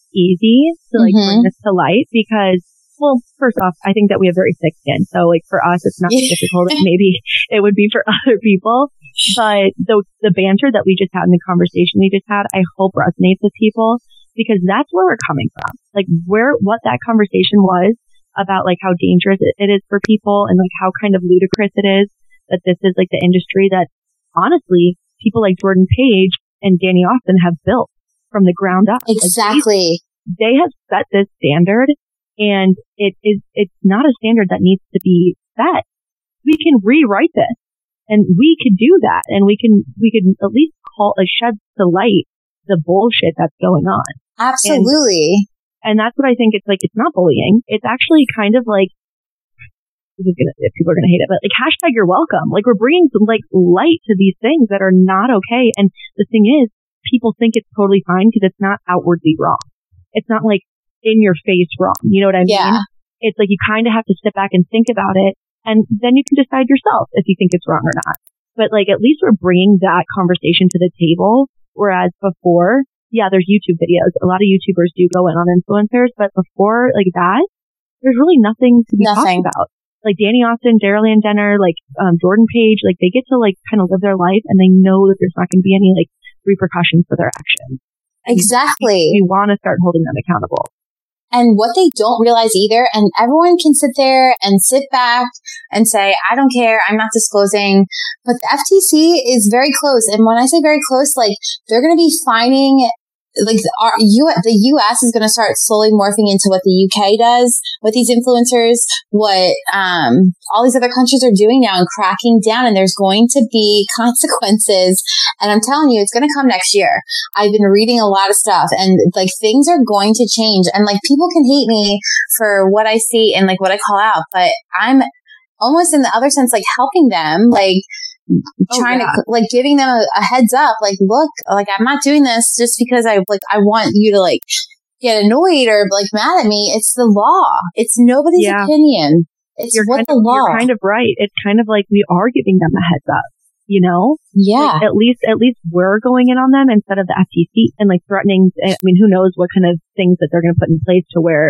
Speaker 1: easy to like mm-hmm. bring this to light because, well, first off, I think that we have very thick skin. So like for us, it's not as difficult as maybe it would be for other people. But the, the banter that we just had in the conversation we just had, I hope resonates with people because that's where we're coming from. Like where, what that conversation was about like how dangerous it is for people and like how kind of ludicrous it is that this is like the industry that honestly people like Jordan Page and Danny Austin have built from the ground up.
Speaker 2: Exactly.
Speaker 1: Like they, they have set this standard and it is, it's not a standard that needs to be set. We can rewrite this and we could do that and we can, we can at least call, like shed to light the bullshit that's going on.
Speaker 2: Absolutely.
Speaker 1: And, And that's what I think it's like. It's not bullying. It's actually kind of like, this is gonna, people are going to hate it, but like hashtag you're welcome. Like we're bringing some like light to these things that are not okay. And the thing is, people think it's totally fine because it's not outwardly wrong. It's not like in your face wrong. You know what I mean?
Speaker 2: Yeah.
Speaker 1: It's like you kind of have to step back and think about it. And then you can decide yourself if you think it's wrong or not. But like at least we're bringing that conversation to the table. Whereas before, yeah, there's YouTube videos. A lot of YouTubers do go in on influencers, but before like that, there's really nothing to be
Speaker 2: nothing.
Speaker 1: talked about. Like Danny Austin, Daryl Ann Jenner, like um, Jordan Page, like they get to like kind of live their life and they know that there's not going to be any like repercussions for their actions.
Speaker 2: Exactly.
Speaker 1: You, you want to start holding them accountable.
Speaker 2: And what they don't realize either, and everyone can sit there and sit back and say, I don't care, I'm not disclosing, but the F T C is very close. And when I say very close, like they're going to be fining, like our, U, the U S is going to start slowly morphing into what the U K does with these influencers, what um, all these other countries are doing now and cracking down. And there's going to be consequences. And I'm telling you, it's going to come next year. I've been reading a lot of stuff and like things are going to change. And like people can hate me for what I see and like what I call out, but I'm almost in the other sense, like helping them, like trying oh, yeah. to like giving them a, a heads up, like, look, like I'm not doing this just because I like, I want you to like get annoyed or like mad at me. It's the law. It's nobody's yeah. opinion. It's
Speaker 1: you're
Speaker 2: what
Speaker 1: kind
Speaker 2: the
Speaker 1: of,
Speaker 2: law.
Speaker 1: You're kind of right. It's kind of like we are giving them a heads up, you know?
Speaker 2: Yeah.
Speaker 1: Like, at least, at least we're going in on them instead of the F T C and like threatening. I mean, who knows what kind of things that they're going to put in place to where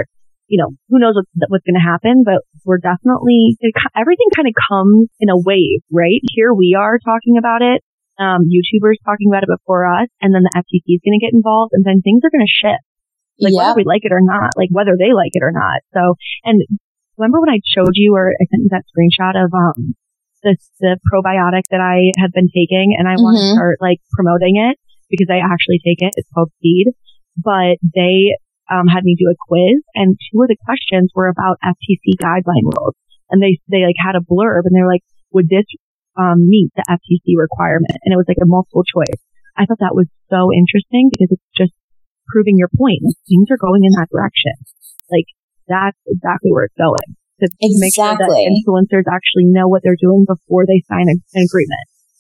Speaker 1: you know, who knows what's, what's going to happen, but we're definitely, everything kind of comes in a wave, right? Here we are talking about it. Um, YouTubers talking about it before us, and then the F T C is going to get involved, and then things are going to shift. Like, yep. whether we like it or not, like whether they like it or not. So, and remember when I showed you, or I sent you that screenshot of, um, the, the probiotic that I have been taking, and I mm-hmm. want to start like promoting it because I actually take it. It's called Seed, but they, um, had me do a quiz, and two of the questions were about F T C guideline rules. And they, they like had a blurb, and they're like, would this Um, meet the F T C requirement? And it was like a multiple choice. I thought that was so interesting because it's just proving your point. Things are going in that direction. Like, that's exactly where it's going. To exactly. make sure that influencers actually know what they're doing before they sign a, an agreement.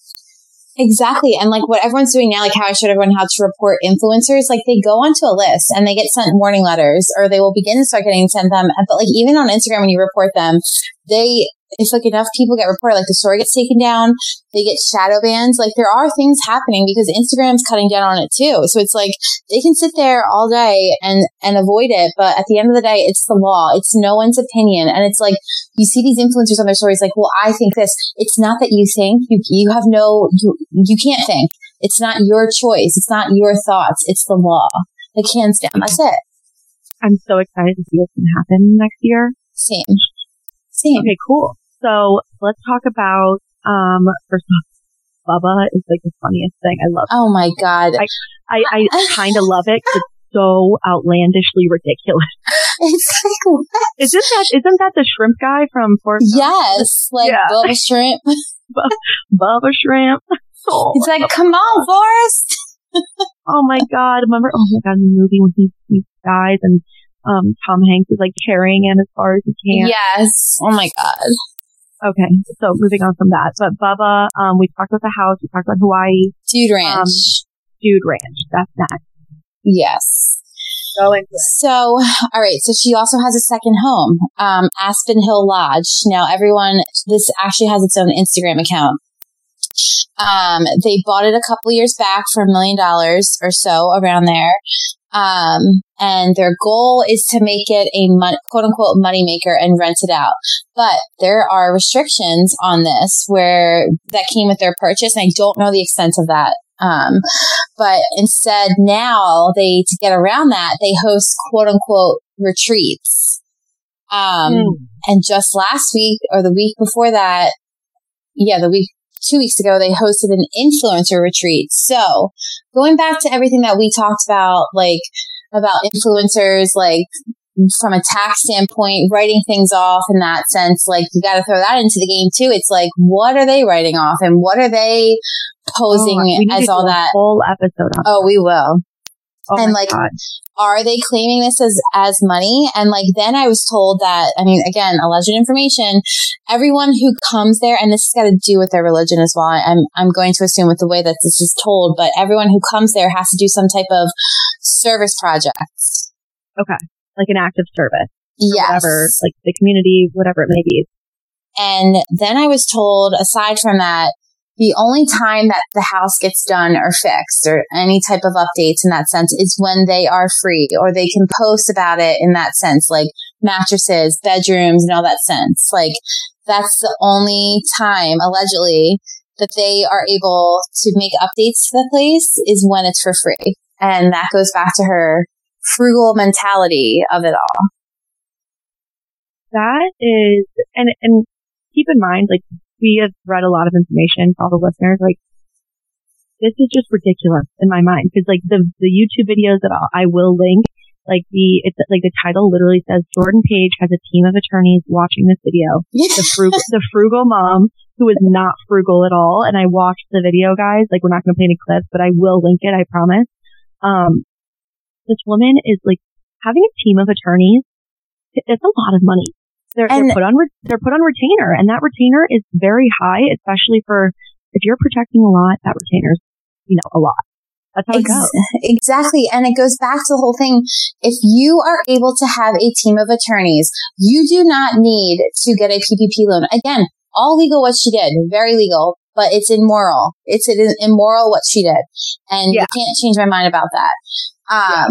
Speaker 2: Exactly. And like what everyone's doing now, like how I showed everyone how to report influencers, like they go onto a list and they get sent warning letters, or they will begin to start getting sent them. But like even on Instagram, when you report them, they, if like enough people get reported, like the story gets taken down, they get shadow bans. Like there are things happening because Instagram's cutting down on it too. So it's like they can sit there all day and, and avoid it. But at the end of the day, it's the law. It's no one's opinion. And it's like, you see these influencers on their stories like, well, I think this. It's not that you think. You, you have no, you, you can't think. It's not your choice. It's not your thoughts. It's the law. Like hands down. That's it.
Speaker 1: I'm so excited to see what's going to happen next year.
Speaker 2: Same. Same.
Speaker 1: Okay, cool. So let's talk about, um, first off, Bubba is like the funniest thing. I love it.
Speaker 2: Oh my God.
Speaker 1: I, I, I kind of love it because it's so outlandishly ridiculous.
Speaker 2: It's like, what?
Speaker 1: Isn't that, isn't that the shrimp guy from Forrest Gump?
Speaker 2: Yes. Like yeah. Bubba Shrimp.
Speaker 1: Bubba Shrimp. Oh,
Speaker 2: He's like, come on, Forrest.
Speaker 1: Oh my God. Remember, oh my God, in the movie when he, he dies and Um, Tom Hanks is like carrying him as far as he can.
Speaker 2: Yes. Oh my God.
Speaker 1: Okay. So moving on from that. But Bubba, um, we talked about the house. We talked about Hawaii.
Speaker 2: Dude Ranch. Um,
Speaker 1: Dude Ranch. That's that.
Speaker 2: Yes.
Speaker 1: Go into it.
Speaker 2: So, all right. So she also has a second home, um, Aspen Hill Lodge. Now everyone, this actually has its own Instagram account. Um, they bought it a couple years back for a million dollars or so, around there. Um, and their goal is to make it a mon- quote unquote moneymaker and rent it out. But there are restrictions on this where that came with their purchase. And I don't know the extent of that. Um, but instead now they, to get around that, they host quote unquote retreats. Um, mm. and just last week or the week before that, yeah, the week, two weeks ago, they hosted an influencer retreat. So going back to everything that we talked about, like about influencers, like from a tax standpoint, writing things off in that sense, like you got to throw that into the game too. It's like, what are they writing off and what are they posing
Speaker 1: oh,
Speaker 2: as all
Speaker 1: do a
Speaker 2: that?
Speaker 1: Whole episode on
Speaker 2: oh,
Speaker 1: that.
Speaker 2: we will.
Speaker 1: Oh
Speaker 2: and like,
Speaker 1: God.
Speaker 2: Are they claiming this as, as money? And like, then I was told that, I mean, again, alleged information, everyone who comes there, and this has got to do with their religion as well. I'm, I'm going to assume with the way that this is told, but everyone who comes there has to do some type of service project.
Speaker 1: Okay. Like an act of service.
Speaker 2: Yes.
Speaker 1: Whatever, like the community, whatever it may be.
Speaker 2: And then I was told, aside from that, the only time that the house gets done or fixed or any type of updates in that sense is when they are free or they can post about it in that sense, like mattresses, bedrooms, and all that sense. Like that's the only time, allegedly, that they are able to make updates to the place is when it's for free. And that goes back to her frugal mentality of it all.
Speaker 1: That is, and, and keep in mind, like, we have read a lot of information for all the listeners. Like, this is just ridiculous in my mind because, like, the the YouTube videos that I'll, I will link, like the it's like the title literally says Jordan Page has a team of attorneys watching this video. the frugal the frugal mom who is not frugal at all. And I watched the video, guys. Like, we're not going to play any clips, but I will link it. I promise. Um, this woman is like having a team of attorneys. It's a lot of money. They're, they're put on, re- they're put on retainer, and that retainer is very high, especially for if you're protecting a lot, that retainer's, you know, a lot. That's how it
Speaker 2: Ex-
Speaker 1: goes.
Speaker 2: Exactly. And it goes back to the whole thing. If you are able to have a team of attorneys, you do not need to get a P P P loan. Again, all legal what she did, very legal, but it's immoral. It's it is immoral what she did. And yeah. You can't change my mind about that. Um, yeah.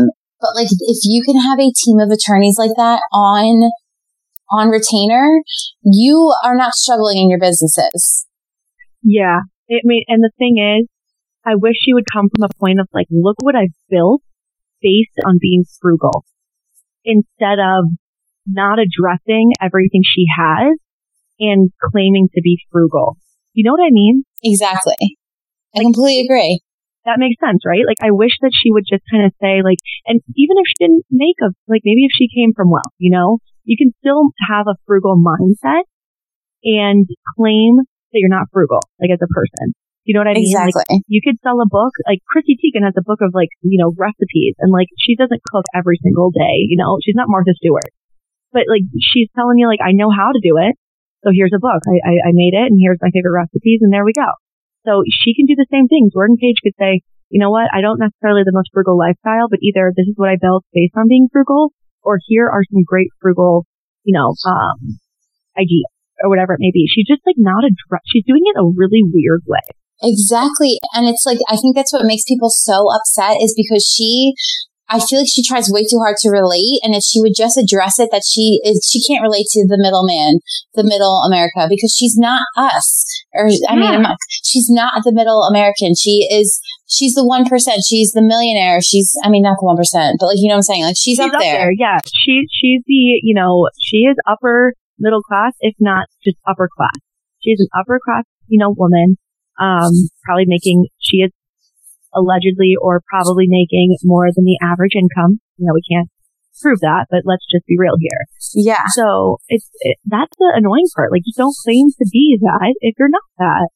Speaker 2: But like, if you can have a team of attorneys like that on, on retainer, you are not struggling in your businesses.
Speaker 1: Yeah. I mean, and the thing is, I wish she would come from a point of like, look what I've built based on being frugal, instead of not addressing everything she has and claiming to be frugal. You know what I mean?
Speaker 2: Exactly. I
Speaker 1: like,
Speaker 2: completely agree.
Speaker 1: That makes sense, right? Like, I wish that she would just kind of say, like, and even if she didn't make a, like, maybe if she came from wealth, you know, you can still have a frugal mindset and claim that you're not frugal, like, as a person. You know what I mean?
Speaker 2: Exactly.
Speaker 1: Like, you could sell a book, like, Chrissy Teigen has a book of, like, you know, recipes, and, like, she doesn't cook every single day, you know? She's not Martha Stewart. But, like, she's telling you, like, I know how to do it, so here's a book. I, I, I made it, and here's my favorite recipes, and there we go. So she can do the same things. Jordan Page could say, you know what, I don't necessarily have the most frugal lifestyle, but either this is what I built based on being frugal, or here are some great frugal, you know, um, ideas, or whatever it may be. She's just, like, not a, she's doing it a really weird way.
Speaker 2: Exactly. And it's like, I think that's what makes people so upset, is because she, I feel like she tries way too hard to relate. And if she would just address it, that she is, she can't relate to the middleman, the middle America, because she's not us. Or, I yeah. mean, I'm not, she's not the middle American. She is, she's the one percent. She's the millionaire. She's, I mean, not the one percent, but like, you know what I'm saying? Like, she's, she's up, up there. there.
Speaker 1: Yeah. She, she's the, you know, she is upper middle class, if not just upper class. She's an upper class, you know, woman, um, probably making, she is allegedly or probably making more than the average income. You know, we can't prove that, but let's just be real here.
Speaker 2: Yeah.
Speaker 1: So it's, it, that's the annoying part. Like, you don't claim to be that if you're not that.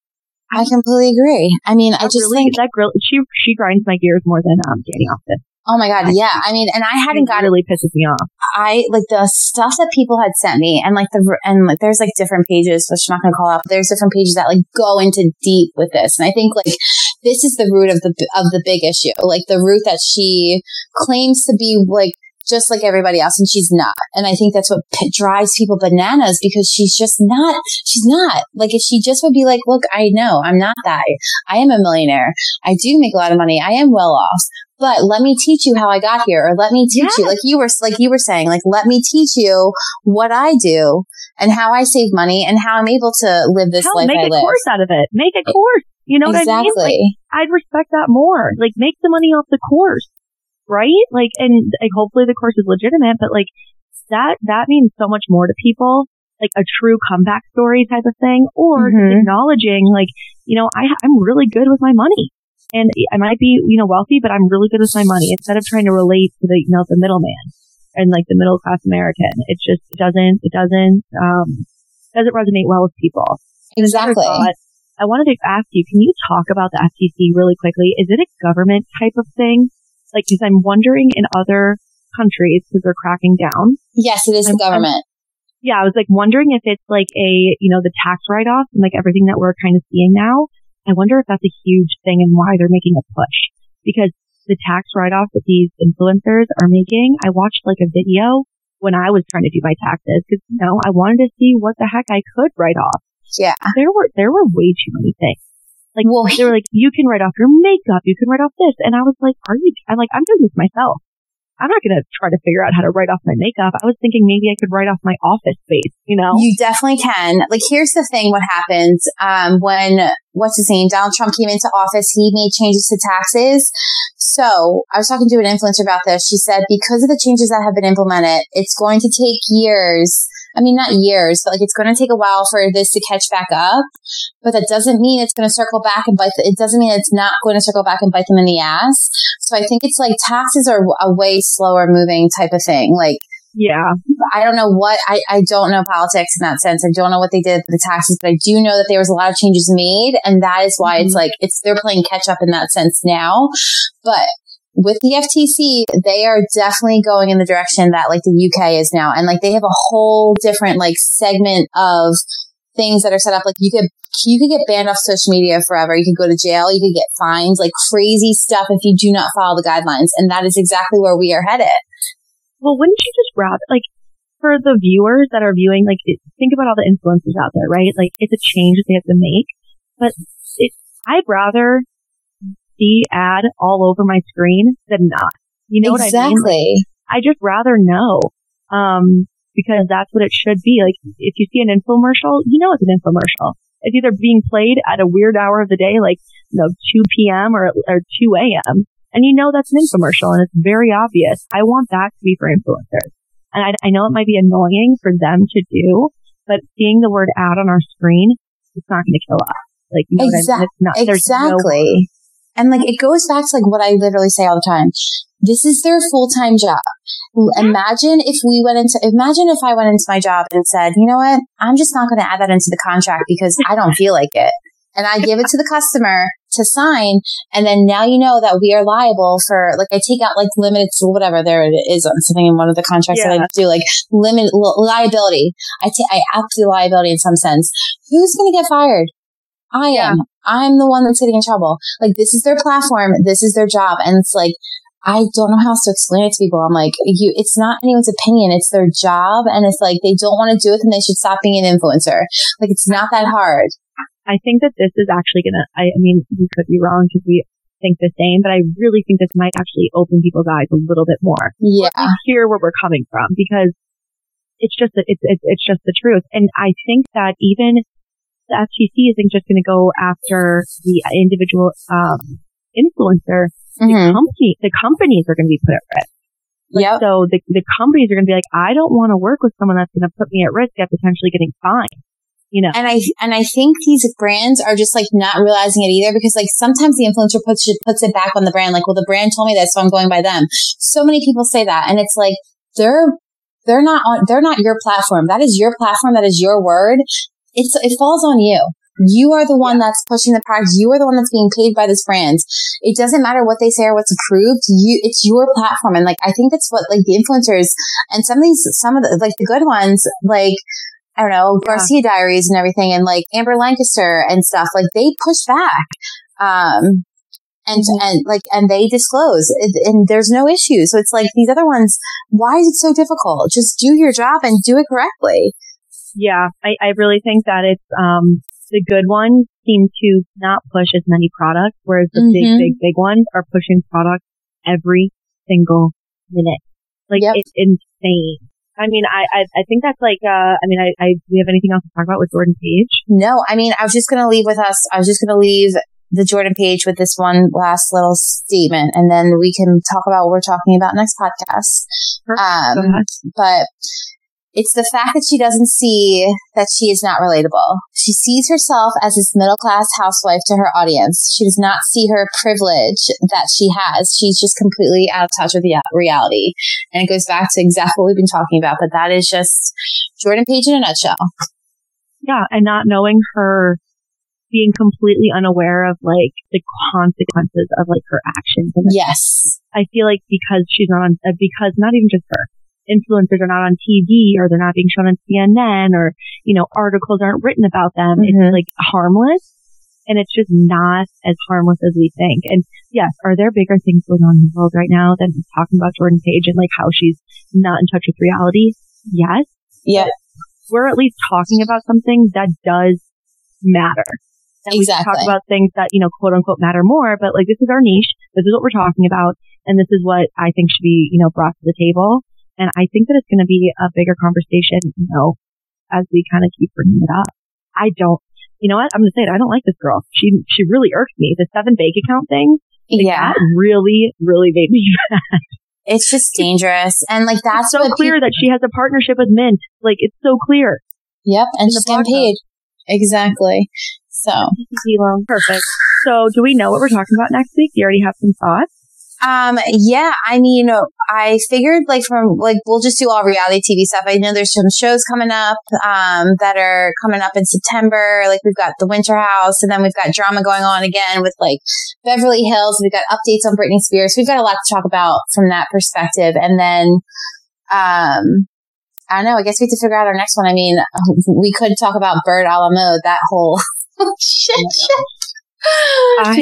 Speaker 2: I completely agree. I mean, I just
Speaker 1: really,
Speaker 2: think
Speaker 1: that girl, she, she grinds my gears more than, um, Danny Austin.
Speaker 2: Oh my God. Yeah. I mean, and I hadn't got
Speaker 1: it. Really pisses me off.
Speaker 2: I like the stuff that people had sent me, and like the, and like there's like different pages, which I'm not going to call out, but there's different pages that like go into deep with this. And I think like this is the root of the, of the big issue. Like the root that she claims to be like, just like everybody else, and she's not. And I think that's what p- drives people bananas, because she's just not, she's not. Like, if she just would be like, look, I know I'm not that. I am a millionaire. I do make a lot of money. I am well off. But let me teach you how I got here, or let me teach yes. you, like you were, like you were saying, like, let me teach you what I do and how I save money and how I'm able to live this
Speaker 1: Hell,
Speaker 2: life I live.
Speaker 1: Make a course out of it. Make a course. You know
Speaker 2: exactly.
Speaker 1: what I mean? Like, I'd respect that more. Like, make the money off the course. Right? Like, and like, hopefully the course is legitimate, but like, that, that means so much more to people, like a true comeback story type of thing, or mm-hmm. just acknowledging, like, you know, I, I'm really good with my money, and I might be, you know, wealthy, but I'm really good with my money, instead of trying to relate to the, you know, the middleman and like the middle class American. It just it doesn't, it doesn't, um, doesn't resonate well with people.
Speaker 2: Exactly.
Speaker 1: Thought, I wanted to ask you, can you talk about the F T C really quickly? Is it a government type of thing? Like, because I'm wondering in other countries, because they're cracking down.
Speaker 2: Yes, it is I'm, the government.
Speaker 1: I'm, yeah, I was like wondering if it's like a, you know, the tax write-off and like everything that we're kind of seeing now. I wonder if that's a huge thing and why they're making a push. Because the tax write-off that these influencers are making, I watched like a video when I was trying to do my taxes, because, you know, I wanted to see what the heck I could write off.
Speaker 2: Yeah.
Speaker 1: There were, there were way too many things. Like,
Speaker 2: well,
Speaker 1: they were like, you can write off your makeup, you can write off this. And I was like, are you, I'm like, I'm doing this myself. I'm not going to try to figure out how to write off my makeup. I was thinking maybe I could write off my office space, you know?
Speaker 2: You definitely can. Like, here's the thing, what happens, um, when, what's his name, Donald Trump came into office, he made changes to taxes. So I was talking to an influencer about this. She said, because of the changes that have been implemented, it's going to take years. I mean, not years, but like it's going to take a while for this to catch back up. But that doesn't mean it's going to circle back and bite. The, it doesn't mean it's not going to circle back and bite them in the ass. So I think it's like taxes are a way slower moving type of thing. Like,
Speaker 1: yeah,
Speaker 2: I don't know what, I, I don't know politics in that sense. I don't know what they did with the taxes, but I do know that there was a lot of changes made. And that is why mm-hmm. it's like, it's, they're playing catch up in that sense now. But with the F T C, they are definitely going in the direction that like the U K is now. And like they have a whole different like segment of things that are set up. Like you could, you could get banned off social media forever. You could go to jail. You could get fines, like crazy stuff if you do not follow the guidelines. And that is exactly where we are headed.
Speaker 1: Well, wouldn't you just rather, like, for the viewers that are viewing, like, it, think about all the influencers out there, right? Like, it's a change that they have to make. But it, I'd rather see ad all over my screen than not. You know
Speaker 2: exactly.
Speaker 1: what I mean? Like, I just rather know. Um, because that's what it should be. Like, if you see an infomercial, you know it's an infomercial. It's either being played at a weird hour of the day, like, you know, two p.m. or, or two a.m. And you know that's an infomercial and it's very obvious. I want that to be for influencers. And I, I know it might be annoying for them to do, but seeing the word ad on our screen, it's not going to kill us. Like, you know
Speaker 2: exactly.
Speaker 1: what I mean? It's not,
Speaker 2: exactly.
Speaker 1: No-
Speaker 2: and like, it goes back to like what I literally say all the time. This is their full-time job. Imagine if we went into, imagine if I went into my job and said, you know what, I'm just not going to add that into the contract because I don't feel like it. And I give it to the customer to sign. And then now you know that we are liable for, like, I take out like limited, whatever there it is on something in one of the contracts yeah. that I do, like limit li- liability. I take, I up the liability in some sense. Who's going to get fired? I am. Yeah. I'm the one that's getting in trouble. Like, this is their platform. This is their job. And it's like, I don't know how else to explain it to people. I'm like, you, it's not anyone's opinion. It's their job. And if like they don't want to do it, then they should stop being an influencer. Like, it's not that hard.
Speaker 1: I think that this is actually going to, I mean, we could be wrong because we think the same, but I really think this might actually open people's eyes a little bit more.
Speaker 2: Yeah.
Speaker 1: Hear where we're coming from because it's just, it's, it's, it's just the truth. And I think that even the F T C isn't just going to go after the individual, um, influencer. The mm-hmm. company, the companies are going to be put at risk. Like,
Speaker 2: yep.
Speaker 1: So the, the companies are going to be like, I don't want to work with someone that's going to put me at risk of potentially getting fined. You know,
Speaker 2: and I and I think these brands are just like not realizing it either because like sometimes the influencer puts puts it back on the brand. Like, well, the brand told me this, so I'm going by them. So many people say that, and it's like they're they're not on they're not your platform. That is your platform. That is your word. It's it falls on you. You are the one yeah. that's pushing the product. You are the one that's being paid by this brand. It doesn't matter what they say or what's approved. You, it's your platform. And like, I think that's what like the influencers and some of these, some of the, like the good ones, like, I don't know, yeah. Garcia Diaries and everything and like Amber Lancaster and stuff, like they push back. Um, and, mm-hmm. and like, and they disclose it, and there's no issue. So it's like these other ones, why is it so difficult? Just do your job and do it correctly.
Speaker 1: Yeah. I, I really think that it's, um, the good ones seem to not push as many products, whereas the mm-hmm. big, big, big ones are pushing products every single minute. Like, yep. It's insane. I mean, I, I, I think that's like, uh, I mean, I, I, do we have anything else to talk about with Jordan Page?
Speaker 2: No, I mean, I was just going to leave with us, I was just going to leave the Jordan Page with this one last little statement, and then we can talk about what we're talking about next podcast. Um, but it's the fact that she doesn't see that she is not relatable. She sees herself as this middle-class housewife to her audience. She does not see her privilege that she has. She's just completely out of touch with the reality. And it goes back to exactly what we've been talking about, but that is just Jordan Page in a nutshell.
Speaker 1: Yeah, and not knowing her, being completely unaware of like the consequences of like her actions. And
Speaker 2: yes.
Speaker 1: I feel like because she's not on, uh, because not even just her, influencers are not on T V or they're not being shown on C N N or, you know, articles aren't written about them. Mm-hmm. It's like harmless and it's just not as harmless as we think. And yes, are there bigger things going on in the world right now than talking about Jordan Page and like how she's not in touch with reality? Yes.
Speaker 2: Yeah.
Speaker 1: We're at least talking about something that does matter. And
Speaker 2: exactly.
Speaker 1: We talk about things that, you know, quote unquote matter more, but like this is our niche. This is what we're talking about. And this is what I think should be, you know, brought to the table. And I think that it's going to be a bigger conversation, you know, as we kind of keep bringing it up. I don't, you know what? I'm going to say it. I don't like this girl. She, she really irked me. The seven bank account thing. Like,
Speaker 2: yeah.
Speaker 1: That really, really made me mad.
Speaker 2: It's just dangerous. And like, that's
Speaker 1: it's so clear people- that she has a partnership with Mint. Like, it's so clear.
Speaker 2: Yep. And she's getting paid. Exactly. So.
Speaker 1: Perfect. So do we know what we're talking about next week? Do you already have some thoughts?
Speaker 2: Um, yeah, I mean, you know, I figured like from, like, we'll just do all reality T V stuff. I know there's some shows coming up, um, that are coming up in September. Like we've got The Winter House and then we've got drama going on again with like Beverly Hills. We've got updates on Britney Spears. We've got a lot to talk about from that perspective. And then, um, I don't know, I guess we have to figure out our next one. I mean, we could talk about Bird a la mode, that whole shit, shit.
Speaker 1: I-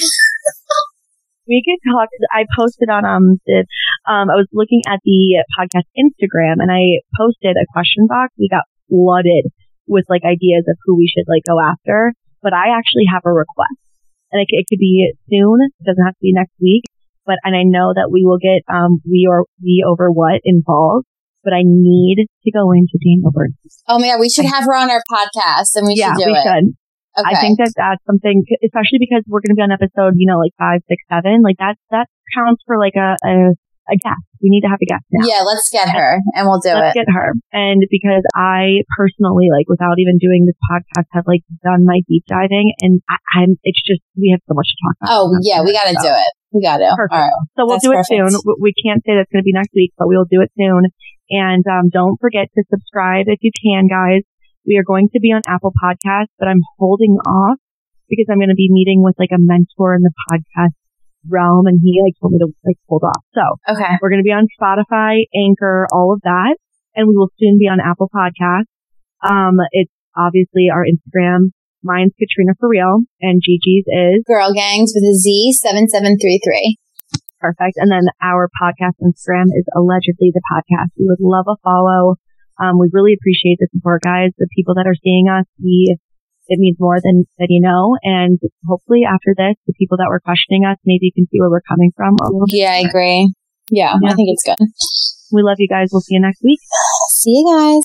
Speaker 1: We could talk. I posted on um the um I was looking at the podcast Instagram and I posted a question box. We got flooded with like ideas of who we should like go after. But I actually have a request, and it, it could be soon. It doesn't have to be next week. but, and I know that we will get, um, we or we over what involved, but I need to go into Daniel Burton.
Speaker 2: Oh my God, we should have her on our podcast and we
Speaker 1: yeah,
Speaker 2: should do
Speaker 1: we
Speaker 2: it.
Speaker 1: Should.
Speaker 2: Okay.
Speaker 1: I think that that's something, especially because we're going to be on episode, you know, like five, six, seven, like that, that counts for like a, a, a guest. We need to have a guest now.
Speaker 2: Yeah, let's get her and we'll do
Speaker 1: let's
Speaker 2: it.
Speaker 1: Let's get her. And because I personally, like without even doing this podcast, have like done my deep diving and I, I'm, it's just, we have so much to talk about.
Speaker 2: Oh yeah, we got to so. do it. We got to.
Speaker 1: Perfect.
Speaker 2: All right.
Speaker 1: So we'll
Speaker 2: That's
Speaker 1: do it
Speaker 2: perfect.
Speaker 1: soon. We can't say that's going to be next week, but we'll do it soon. And um, don't forget to subscribe if you can, guys. We are going to be on Apple Podcasts, but I'm holding off because I'm going to be meeting with like a mentor in the podcast realm, and he like told me to like hold off. So
Speaker 2: okay,
Speaker 1: we're going to be on Spotify, Anchor, all of that, and we will soon be on Apple Podcasts. Um, it's obviously our Instagram. Mine's Katrina for real, and Gigi's is
Speaker 2: Girl Gangs with a Z seven seven three three.
Speaker 1: Perfect. And then our podcast Instagram is allegedly the podcast. We would love a follow. Um, we really appreciate the support, guys. The people that are seeing us, we. It means more than, than you know. And hopefully after this, the people that were questioning us, maybe you can see where we're coming from.
Speaker 2: Yeah, I agree. Yeah, yeah, I think it's good.
Speaker 1: We love you guys. We'll see you next week.
Speaker 2: See you guys.